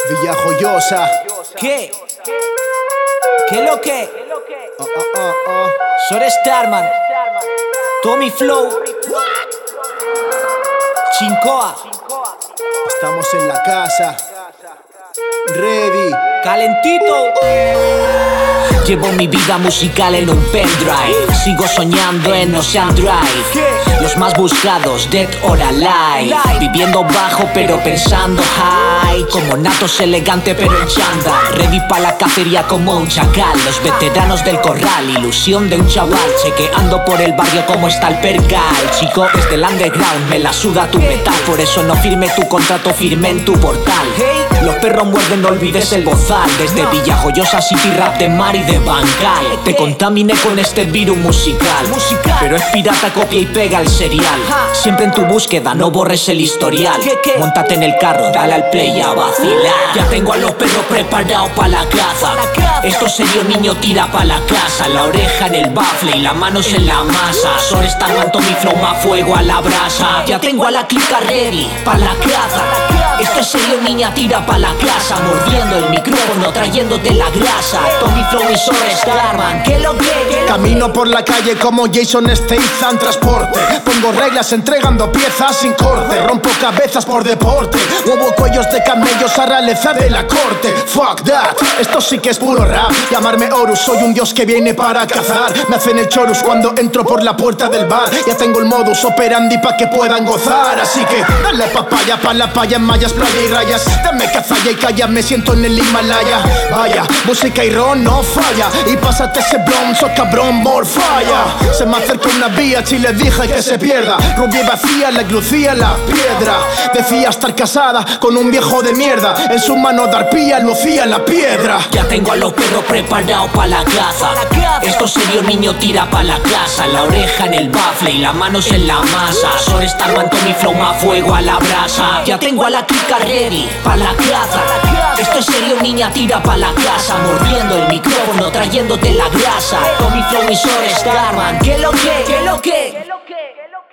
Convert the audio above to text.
Villajoyosa. ¿Qué? ¿Qué lo que? Soy Starman, Tommy Flow, Chincoa. Estamos en la casa. Ready. Calentito. Llevo mi vida musical en un pendrive. Sigo soñando en Ocean Drive. Los más buscados, dead or alive. Viviendo bajo pero pensando high. Como natos elegante pero en chándal. Ready pa' la cacería como un chacal. Los veteranos del corral, ilusión de un chaval. Chequeando por el barrio como está el percal. Chico, desde el underground me la suda tu metal. Por eso no firme tu contrato, firme en tu portal. Los perros muerden, no olvides el bozal. Desde Villajoyosa City, rap de mar y de bancal. Te contaminé con este virus musical. Pero es pirata, copia y pega el serial. Siempre en tu búsqueda, no borres el historial. Móntate en el carro, dale al play a vacilar. Ya tengo a los perros preparados pa' la caza. Esto serio, niño, tira pa' la casa. La oreja en el bafle y las manos en la masa. Soy Starman, Tommy Flow, más fuego a la brasa. Ya tengo a la clica ready pa' la caza. Esto es serio, niña, tira pa' la casa. Mordiendo el micrófono, trayéndote la grasa. Tommy Flow y Soy Starman, ¿qué lo que? Camino por la calle como Jason Statham, transporte. Pongo reglas entregando piezas sin corte. Rompo cabezas por deporte. Muevo cuellos de camellos a realeza de la corte. Fuck that, esto sí que es puro rap. Llamarme Horus, soy un dios que viene para cazar. Me hacen el chorus cuando entro por la puerta del bar. Ya tengo el modus operandi pa' que puedan gozar. Así que dale papaya pa' la paya en mallas, playa y rayas. Dame cazalla y calla, me siento en el Himalaya. Vaya, música y ron no falla. Y pásate ese blon, so cabrón, more falla. Se me acerca una vía y le dije que se pierda. Rubia y vacía, le glucía la piedra. Decía estar casada con un viejo de mierda. En su mano de arpía lucía la piedra. Ya tengo a los perros preparados pa' la caza. Esto serio, niño, tira pa' la casa. La oreja en el bafle y las manos en la masa. Soy Starman, Tommy Flow, más fuego a la brasa. Ya tengo a la clica ready pa' la caza. Esto es serio, niña, tira pa' la casa. Mordiendo el micrófono, trayéndote la grasa. Tommy Flow y Soy Starman, ¿qué lo que? ¿Qué lo que?